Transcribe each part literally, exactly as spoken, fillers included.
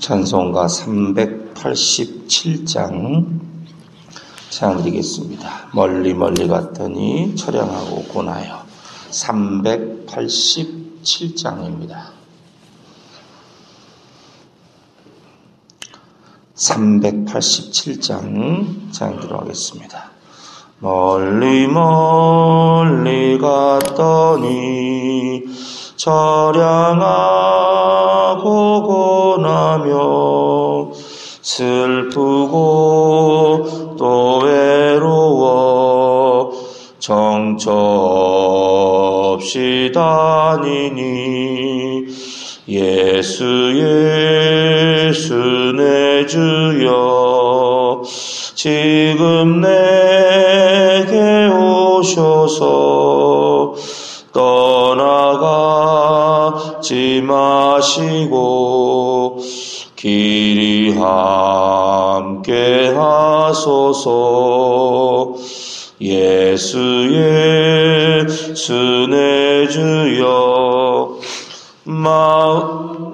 찬송가 삼백팔십칠 장 찬양드리겠습니다. 멀리 멀리 갔더니 처량하고 고나요. 삼백팔십칠 장입니다. 삼백팔십칠 장 찬양드리도록 하겠습니다. 멀리 멀리 갔더니 처량하고 고나며 슬프고 또 외로워 정처 없이 다니니 예수 예수 내 주여 지금 내게 오셔서 떠나가지 마시고 길이 함께 하소서. 예수 예수 내 주여 마음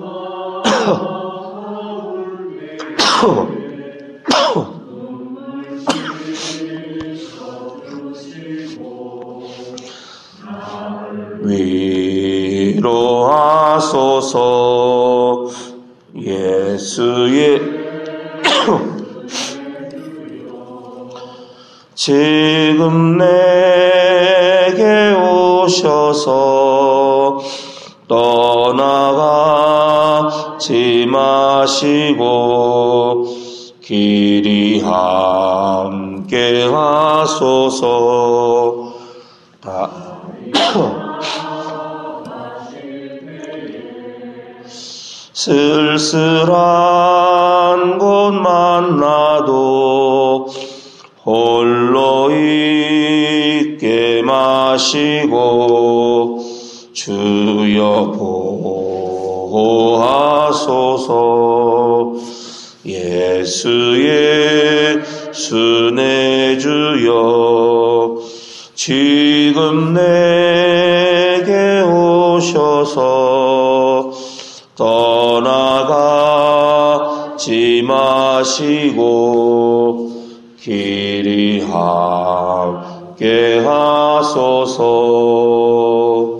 위로하소서. 예수의 지금 내게 오셔서 떠나가지 마시고 길이 함께 하소서. 다 쓸쓸한 곳 만나도 홀로 있게 마시고 주여 보호하소서. 예수 예수 내 주여 지금 내게 오셔서 떠나가지 마시고 길이 함께 하소서.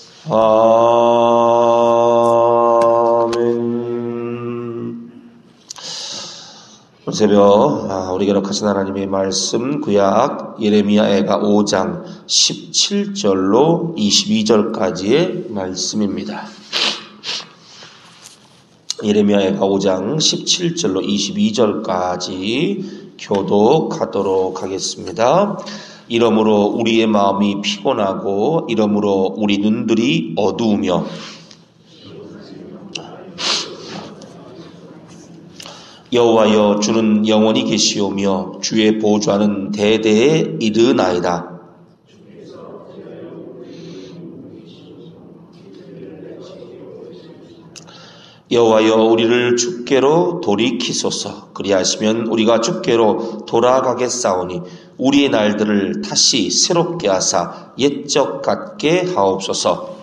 아멘. 오늘 새벽 우리 기록하신 하나님의 말씀 구약 예레미야애가 오 장 십칠 절로 이십이 절까지의 말씀입니다. 예레미야애가 오 장 십칠 절로 이십이 절까지 교독하도록 하겠습니다. 이러므로 우리의 마음이 피곤하고 이러므로 우리 눈들이 어두우며 여호와여 주는 영원히 계시오며 주의 보좌는 대대에 이르나이다. 여호와여 우리를 주께로 돌이키소서. 그리하시면 우리가 주께로 돌아가겠사오니 우리의 날들을 다시 새롭게 하사 옛적 같게 하옵소서.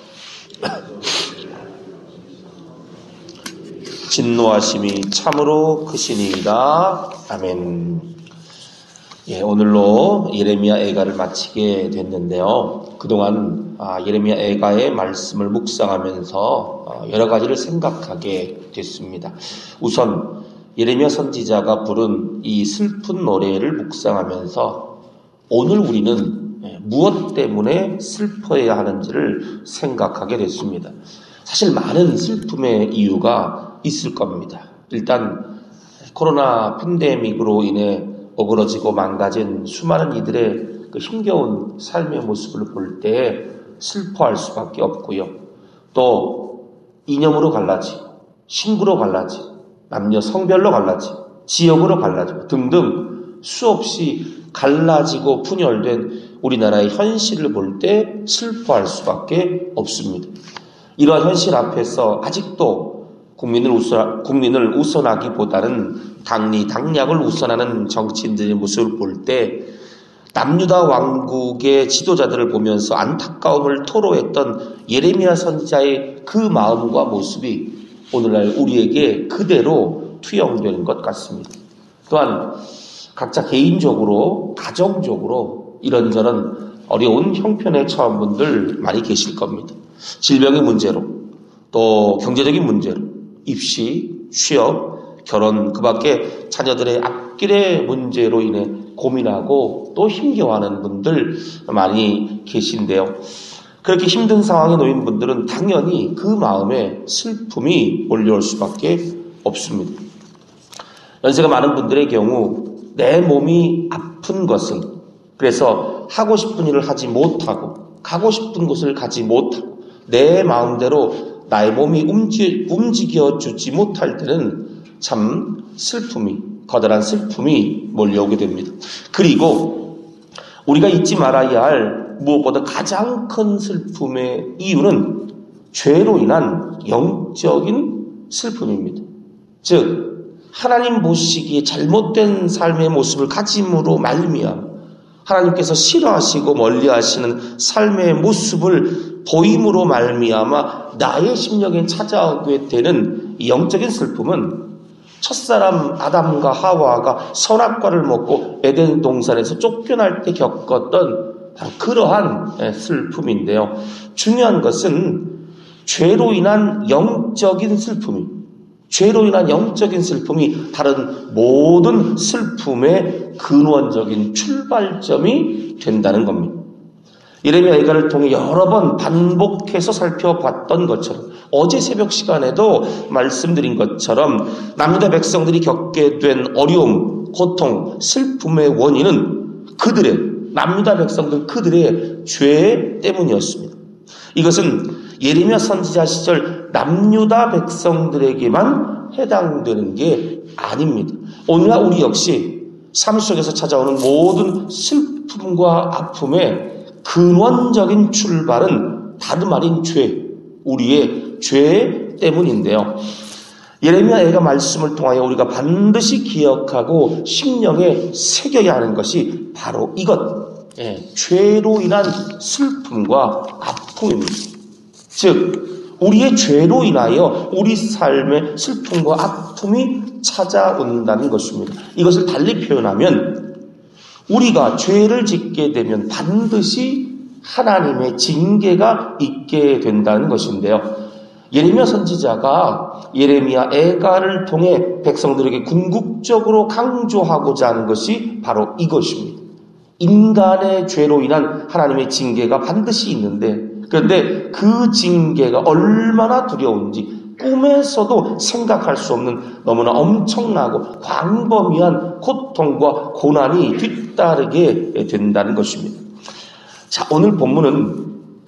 진노하심이 참으로 크시니이다. 아멘. 예, 오늘로 예레미야 애가를 마치게 됐는데요. 그동안 아, 예레미야 애가의 말씀을 묵상하면서 어, 여러 가지를 생각하게 됐습니다. 우선 예레미야 선지자가 부른 이 슬픈 노래를 묵상하면서 오늘 우리는 예, 무엇 때문에 슬퍼해야 하는지를 생각하게 됐습니다. 사실 많은 슬픔의 이유가 있을 겁니다. 일단 코로나 팬데믹으로 인해 어그러지고 망가진 수많은 이들의 그 힘겨운 삶의 모습을 볼 때 슬퍼할 수밖에 없고요. 또 이념으로 갈라지고 신부로 갈라지고 남녀 성별로 갈라지고 지역으로 갈라지고 등등 수없이 갈라지고 분열된 우리나라의 현실을 볼 때 슬퍼할 수밖에 없습니다. 이러한 현실 앞에서 아직도 국민을 우선, 국민을 우선하기보다는 당리, 당략을 우선하는 정치인들의 모습을 볼 때 남유다 왕국의 지도자들을 보면서 안타까움을 토로했던 예레미야 선지자의 그 마음과 모습이 오늘날 우리에게 그대로 투영되는 것 같습니다. 또한 각자 개인적으로, 가정적으로 이런저런 어려운 형편에 처한 분들 많이 계실 겁니다. 질병의 문제로, 또 경제적인 문제로, 입시, 취업, 결혼, 그 밖에 자녀들의 앞길의 문제로 인해 고민하고 또 힘겨워하는 분들 많이 계신데요. 그렇게 힘든 상황에 놓인 분들은 당연히 그 마음에 슬픔이 몰려올 수밖에 없습니다. 연세가 많은 분들의 경우 내 몸이 아픈 것은, 그래서 하고 싶은 일을 하지 못하고 가고 싶은 곳을 가지 못하고 내 마음대로 나의 몸이 움직, 움직여주지 못할 때는 참 슬픔이, 커다란 슬픔이 몰려오게 됩니다. 그리고 우리가 잊지 말아야 할 무엇보다 가장 큰 슬픔의 이유는 죄로 인한 영적인 슬픔입니다. 즉 하나님 보시기에 잘못된 삶의 모습을 가짐으로 말미암아 하나님께서 싫어하시고 멀리하시는 삶의 모습을 보임으로 말미암아 나의 심령에 찾아오게 되는 이 영적인 슬픔은 첫사람 아담과 하와가 선악과를 먹고 에덴 동산에서 쫓겨날 때 겪었던 바로 그러한 슬픔인데요. 중요한 것은 죄로 인한 영적인 슬픔이, 죄로 인한 영적인 슬픔이 다른 모든 슬픔의 근원적인 출발점이 된다는 겁니다. 예레미야 예가를 통해 여러 번 반복해서 살펴봤던 것처럼, 어제 새벽 시간에도 말씀드린 것처럼 남유다 백성들이 겪게 된 어려움, 고통, 슬픔의 원인은 그들의, 남유다 백성들 그들의 죄 때문이었습니다. 이것은 예레미야 선지자 시절 남유다 백성들에게만 해당되는 게 아닙니다. 오늘날 우리 역시 삶 속에서 찾아오는 모든 슬픔과 아픔의 근원적인 출발은 다름 아닌 죄, 우리의 죄 때문인데요. 예레미야 예가 말씀을 통하여 우리가 반드시 기억하고 심령에 새겨야 하는 것이 바로 이것, 예, 죄로 인한 슬픔과 아픔입니다. 즉 우리의 죄로 인하여 우리 삶의 슬픔과 아픔이 찾아온다는 것입니다. 이것을 달리 표현하면 우리가 죄를 짓게 되면 반드시 하나님의 징계가 있게 된다는 것인데요. 예레미야 선지자가 예레미야 예가를 통해 백성들에게 궁극적으로 강조하고자 하는 것이 바로 이것입니다. 인간의 죄로 인한 하나님의 징계가 반드시 있는데, 그런데 그 징계가 얼마나 두려운지 꿈에서도 생각할 수 없는 너무나 엄청나고 광범위한 고통과 고난이 뒤따르게 된다는 것입니다. 자, 오늘 본문은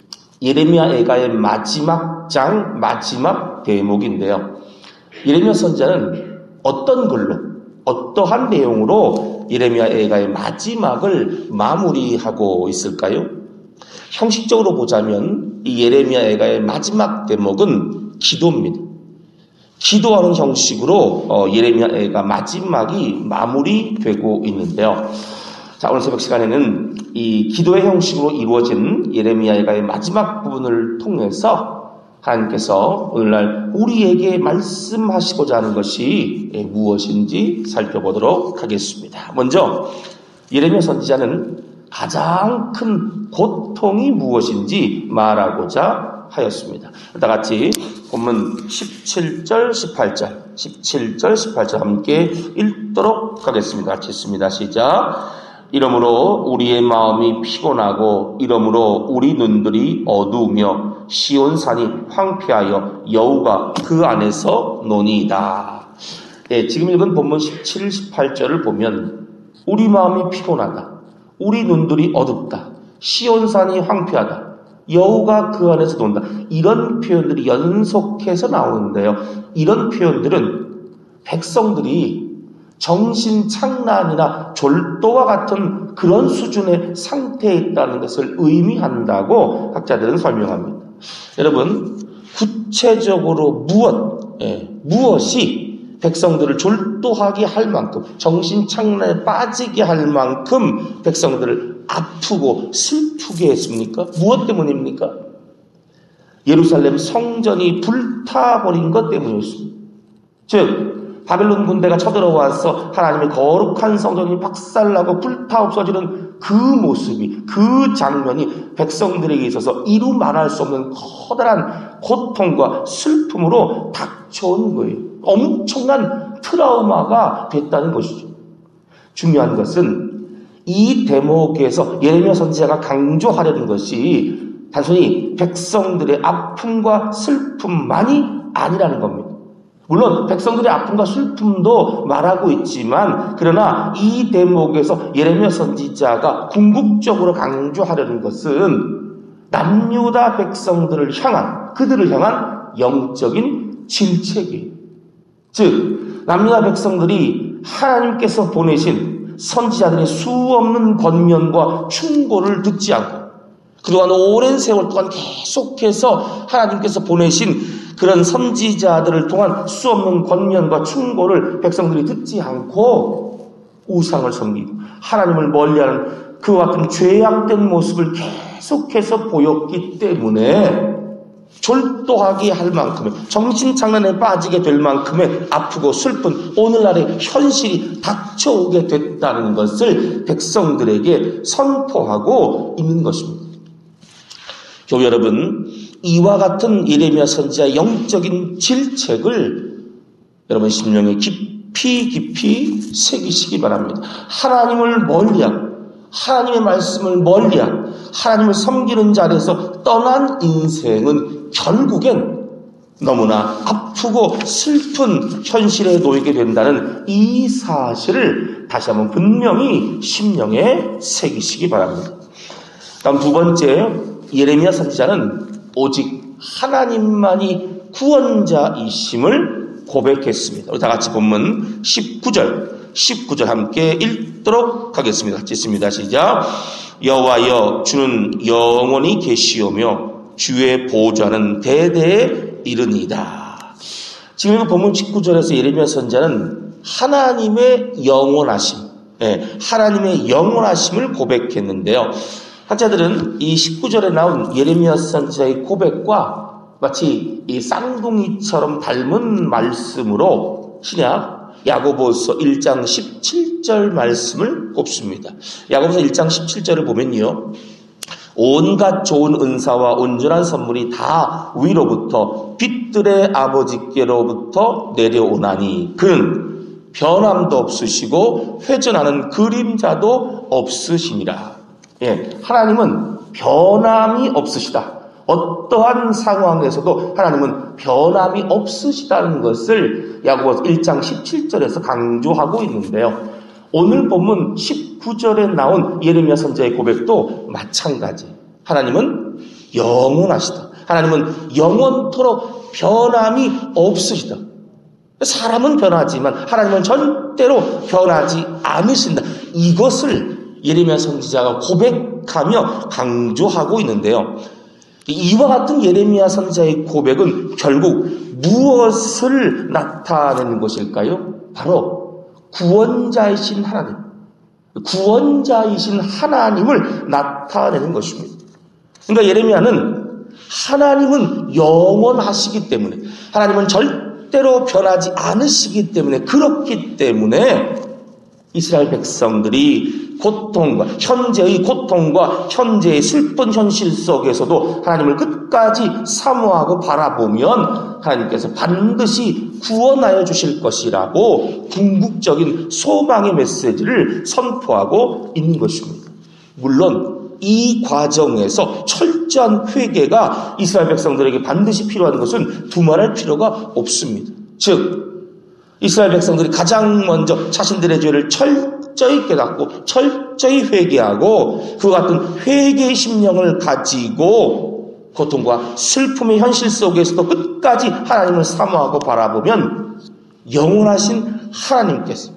예레미야 예가의 마지막 장, 마지막 대목인데요. 예레미야 선지자는 어떤 글로, 어떠한 내용으로 예레미야 예가의 마지막을 마무리하고 있을까요? 형식적으로 보자면 이 예레미야 예가의 마지막 대목은 기도입니다. 기도하는 형식으로 어, 예레미야 예가 마지막이 마무리되고 있는데요. 자, 오늘 새벽 시간에는 이 기도의 형식으로 이루어진 예레미야 예가의 마지막 부분을 통해서 하나님께서 오늘날 우리에게 말씀하시고자 하는 것이 무엇인지 살펴보도록 하겠습니다. 먼저 예레미야 선지자는 가장 큰 고통이 무엇인지 말하고자 하였습니다. 다 같이 본문 십칠 절, 십팔 절, 십칠 절, 십팔 절 함께 읽도록 하겠습니다. 같이 읽습니다. 시작. 이러므로 우리의 마음이 피곤하고 이러므로 우리 눈들이 어두우며 시온산이 황폐하여 여우가 그 안에서 노니이다. 예, 지금 읽은 본문 십칠, 십팔 절을 보면 우리 마음이 피곤하다, 우리 눈들이 어둡다, 시온산이 황폐하다, 여우가 그 안에서 논다, 이런 표현들이 연속해서 나오는데요. 이런 표현들은 백성들이 정신착란이나 졸도와 같은 그런 수준의 상태에 있다는 것을 의미한다고 학자들은 설명합니다. 여러분, 구체적으로 무엇, 예, 무엇이 백성들을 졸도하게 할 만큼, 정신착란에 빠지게 할 만큼 백성들을 아프고 슬프게 했습니까? 무엇 때문입니까? 예루살렘 성전이 불타버린 것 때문이었습니다. 즉 바벨론 군대가 쳐들어와서 하나님의 거룩한 성전이 박살나고 불타 없어지는 그 모습이, 그 장면이 백성들에게 있어서 이루 말할 수 없는 커다란 고통과 슬픔으로 닥쳐온 거예요. 엄청난 트라우마가 됐다는 것이죠. 중요한 것은 이 대목에서 예레미야 선지자가 강조하려는 것이 단순히 백성들의 아픔과 슬픔만이 아니라는 겁니다. 물론 백성들의 아픔과 슬픔도 말하고 있지만, 그러나 이 대목에서 예레미야 선지자가 궁극적으로 강조하려는 것은 남유다 백성들을 향한, 그들을 향한 영적인 질책이에요. 즉 남유다 백성들이 하나님께서 보내신 선지자들의 수없는 권면과 충고를 듣지 않고 그동안 오랜 세월 동안 계속해서 하나님께서 보내신 그런 선지자들을 통한 수없는 권면과 충고를 백성들이 듣지 않고 우상을 섬기고 하나님을 멀리하는 그와 같은 죄악된 모습을 계속해서 보였기 때문에 졸도하게 할 만큼의, 정신장난에 빠지게 될 만큼의 아프고 슬픈 오늘날의 현실이 닥쳐오게 됐다는 것을 백성들에게 선포하고 있는 것입니다. 교회 여러분, 이와 같은 예레미야 선지자의 영적인 질책을 여러분 심령에 깊이 깊이 새기시기 바랍니다. 하나님을 멀리하고 하나님의 말씀을 멀리하고 하나님을 섬기는 자리에서 떠난 인생은 결국엔 너무나 아프고 슬픈 현실에 놓이게 된다는 이 사실을 다시 한번 분명히 심령에 새기시기 바랍니다. 다음 두 번째, 예레미야 선지자는 오직 하나님만이 구원자이심을 고백했습니다. 우리 다 같이 본문 십구 절, 십구 절 함께 읽도록 하겠습니다. 읽습니다. 시작. 여호와여, 주는 영원히 계시오며 주의 보좌는 대대에 이르니이다. 지금 본문 십구 절에서 예레미야 선지자는 하나님의 영원하심, 예, 하나님의 영원하심을 고백했는데요. 학자들은 이 십구 절에 나온 예레미야 선지자의 고백과 마치 이 쌍둥이처럼 닮은 말씀으로 신약 야고보서 일 장 십칠 절 말씀을 꼽습니다. 야고보서 일 장 십칠 절을 보면요, 온갖 좋은 은사와 온전한 선물이 다 위로부터 빛들의 아버지께로부터 내려오나니 그는 변함도 없으시고 회전하는 그림자도 없으시니라. 예, 하나님은 변함이 없으시다. 어떠한 상황에서도 하나님은 변함이 없으시다는 것을 야고보서 일 장 십칠 절에서 강조하고 있는데요. 오늘 본문 십구 절에 나온 예레미야 선지자의 고백도 마찬가지. 하나님은 영원하시다. 하나님은 영원토록 변함이 없으시다. 사람은 변하지만 하나님은 절대로 변하지 않으신다. 이것을 예레미야 선지자가 고백하며 강조하고 있는데요. 이와 같은 예레미야 선지자의 고백은 결국 무엇을 나타내는 것일까요? 바로 구원자이신 하나님, 구원자이신 하나님을 나타내는 것입니다. 그러니까 예레미야는 하나님은 영원하시기 때문에, 하나님은 절대로 변하지 않으시기 때문에, 그렇기 때문에 이스라엘 백성들이 고통과 현재의 고통과 현재의 슬픈 현실 속에서도 하나님을 끝까지 사모하고 바라보면 하나님께서 반드시 구원하여 주실 것이라고 궁극적인 소망의 메시지를 선포하고 있는 것입니다. 물론 이 과정에서 철저한 회개가 이스라엘 백성들에게 반드시 필요한 것은 두말할 필요가 없습니다. 즉 이스라엘 백성들이 가장 먼저 자신들의 죄를 철저히 깨닫고 철저히 회개하고 그와 같은 회개의 심령을 가지고 고통과 슬픔의 현실 속에서도 끝까지 하나님을 사모하고 바라보면 영원하신 하나님께서,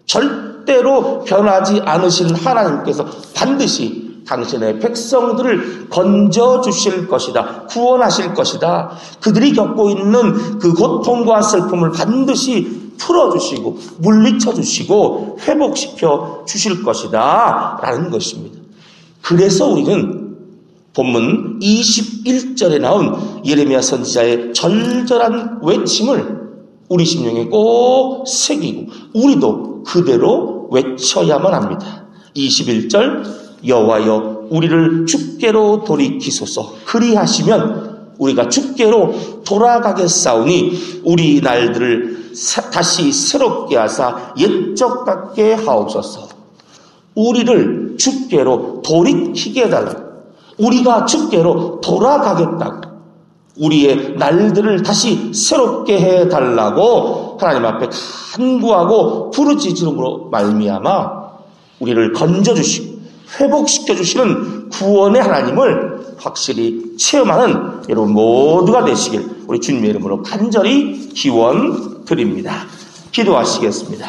절대로 변하지 않으신 하나님께서 반드시 당신의 백성들을 건져주실 것이다. 구원하실 것이다. 그들이 겪고 있는 그 고통과 슬픔을 반드시 풀어주시고 물리쳐주시고 회복시켜 주실 것이다 라는 것입니다. 그래서 우리는 본문 이십일 절에 나온 예레미야 선지자의 절절한 외침을 우리 심령에 꼭 새기고 우리도 그대로 외쳐야만 합니다. 이십일 절 여호와여 우리를 주께로 돌이키소서. 그리하시면 우리가 주께로 돌아가겠사오니 우리 날들을 다시 새롭게 하사 옛적 같게 하옵소서. 우리를 주께로 돌이키게 해달라고. 우리가 주께로 돌아가겠다고. 우리의 날들을 다시 새롭게 해달라고 하나님 앞에 간구하고 부르짖음으로 말미암아 우리를 건져주시고 회복시켜주시는 구원의 하나님을 확실히 체험하는 여러분 모두가 되시길 우리 주님의 이름으로 간절히 기원드립니다. 기도하시겠습니다.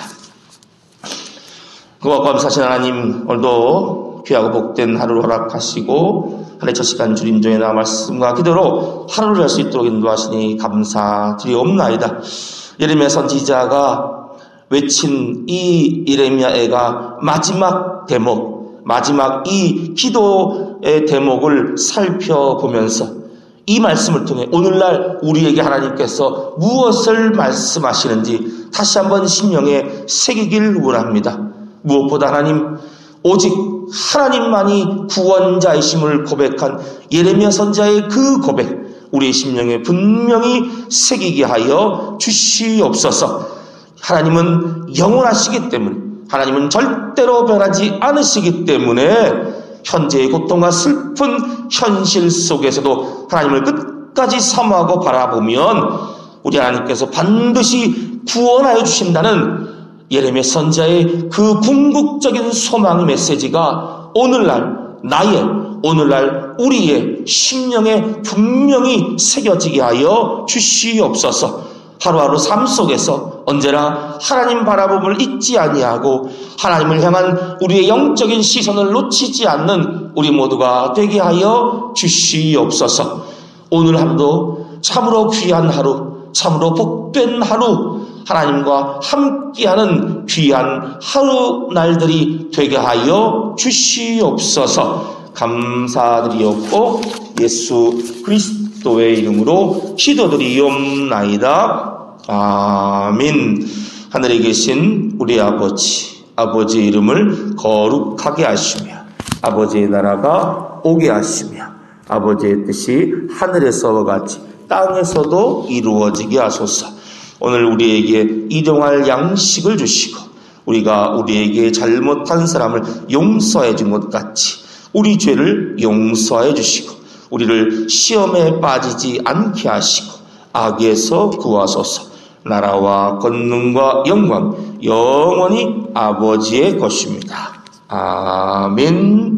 그와 감사하신 하나님, 오늘도 귀하고 복된 하루를 허락하시고 한 해 첫 시간 주님 전에 나 말씀과 기도로 하루를 할 수 있도록 인도하시니 감사드리옵나이다. 예레미야 선지자가 외친 이 예레미야애가 마지막 대목, 마지막 이 기도의 대목을 살펴보면서 이 말씀을 통해 오늘날 우리에게 하나님께서 무엇을 말씀하시는지 다시 한번 심령에 새기길 원합니다. 무엇보다 하나님, 오직 하나님만이 구원자이심을 고백한 예레미야 선지자의 그 고백, 우리의 심령에 분명히 새기게 하여 주시옵소서. 하나님은 영원하시기 때문에, 하나님은 절대로 변하지 않으시기 때문에 현재의 고통과 슬픈 현실 속에서도 하나님을 끝까지 사모하고 바라보면 우리 하나님께서 반드시 구원하여 주신다는 예레미야 선지자의 그 궁극적인 소망의 메시지가 오늘날 나의, 오늘날 우리의 심령에 분명히 새겨지게 하여 주시옵소서. 하루하루 삶 속에서 언제나 하나님 바라봄을 잊지 아니하고 하나님을 향한 우리의 영적인 시선을 놓치지 않는 우리 모두가 되게 하여 주시옵소서. 오늘 하루도 참으로 귀한 하루, 참으로 복된 하루, 하나님과 함께하는 귀한 하루 날들이 되게 하여 주시옵소서. 감사드리옵고 예수 그리스도의 이름으로 기도드리옵나이다. 아멘. 하늘에 계신 우리 아버지, 아버지의 이름을 거룩하게 하시며 아버지의 나라가 오게 하시며 아버지의 뜻이 하늘에서와 같이 땅에서도 이루어지게 하소서. 오늘 우리에게 일용할 양식을 주시고 우리가 우리에게 잘못한 사람을 용서해 준 것 같이 우리 죄를 용서해 주시고 우리를 시험에 빠지지 않게 하시고 악에서 구하소서. 나라와 권능과 영광 영원히 아버지의 것입니다. 아멘.